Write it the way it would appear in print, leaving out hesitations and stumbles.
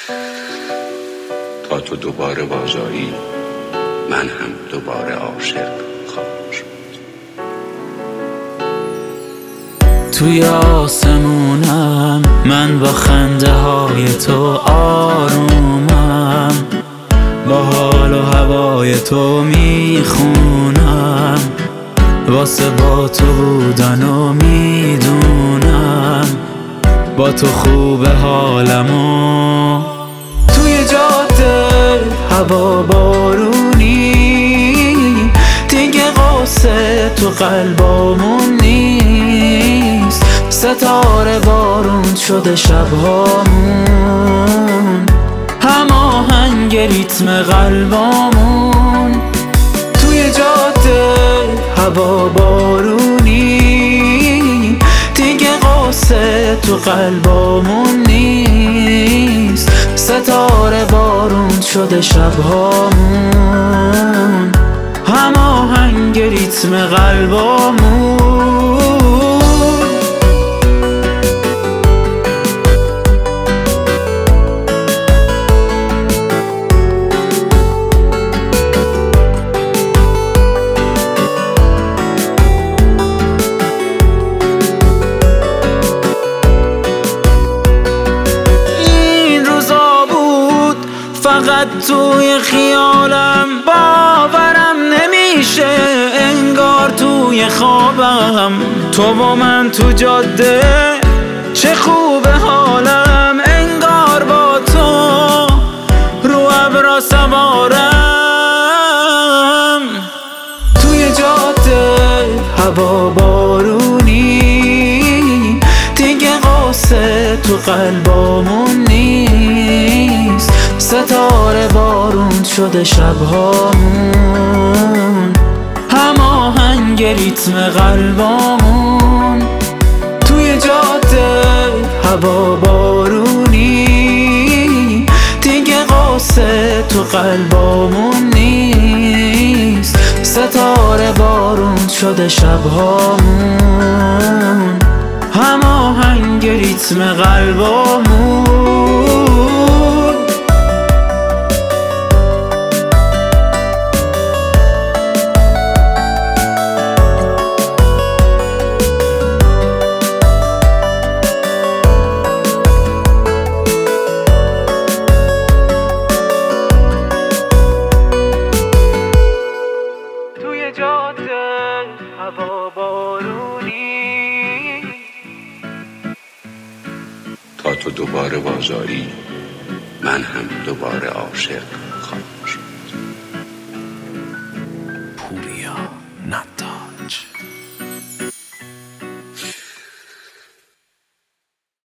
تا تو دوباره بازآیی من هم دوباره عاشق خواهم شد. توی آسمونم من با خنده های تو آرومم، با حال و هوای تو میخونم، واسه با تو بودن و میدونم با تو خوب حالمو. توی جاده هوا بارونی دیگه قصه تو قلبامون نیست، ستاره بارون شده شبهامون، هماهنگ ریتم قلبامون. توی جاده هوا بارونی دیگه قصه تو قلبامون نیست، ستاره بارون شده شبهامون، هماهنگ ریتم قلبامون. فقط توی خیالم باورم نمیشه، انگار توی خوابم تو با من تو جاده، چه خوبه حالم انگار با تو رو ابرا سوارم. توی جاده هوا بارونی دیگه قصه تو قلبامون نیست، ستاره بارون شده شبهامون، هماهنگ ریتم قلبامون. توی جاده هوا بارونی دیگه قصه تو قلبامون نیست، ستاره بارون شده شبهامون، هماهنگ ریتم قلبامون. جاده هوا بارونی تا تو دوباره بازآیی من هم دوباره عاشق